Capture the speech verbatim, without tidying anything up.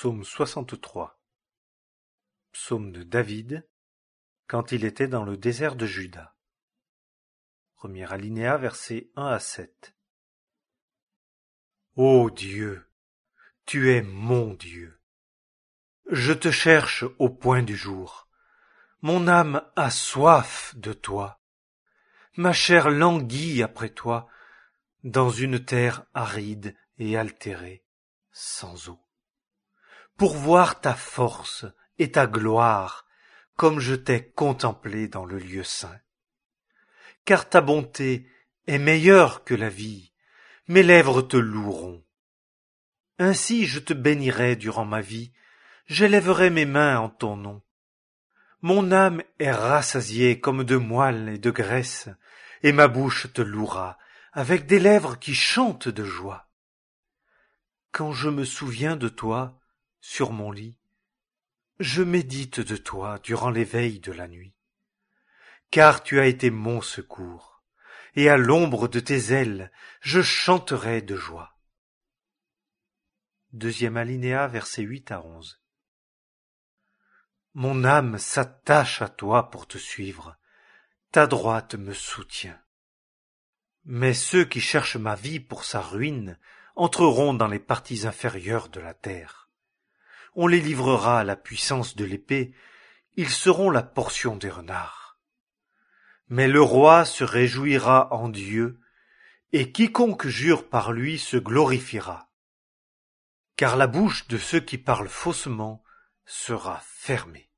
Psaume soixante-trois. Psaume de David, quand il était dans le désert de Juda. Premier alinéa, versets un à sept. Ô Dieu, tu es mon Dieu. Je te cherche au point du jour. Mon âme a soif de toi. Ma chair languit après toi, dans une terre aride et altérée, sans eau. Pour voir ta force et ta gloire, comme je t'ai contemplé dans le lieu saint. Car ta bonté est meilleure que la vie, mes lèvres te loueront. Ainsi je te bénirai durant ma vie, j'élèverai mes mains en ton nom. Mon âme est rassasiée comme de moelle et de graisse, et ma bouche te louera, avec des lèvres qui chantent de joie. Quand je me souviens de toi, sur mon lit, je médite de toi durant les veilles de la nuit. Car tu as été mon secours, et à l'ombre de tes ailes, je chanterai de joie. Deuxième alinéa, versets huit à onze. Mon âme s'attache à toi pour te suivre, ta droite me soutient. Mais ceux qui cherchent ma vie pour sa ruine entreront dans les parties inférieures de la terre. On les livrera à la puissance de l'épée, ils seront la portion des renards. Mais le roi se réjouira en Dieu, et quiconque jure par lui se glorifiera. Car la bouche de ceux qui parlent faussement sera fermée.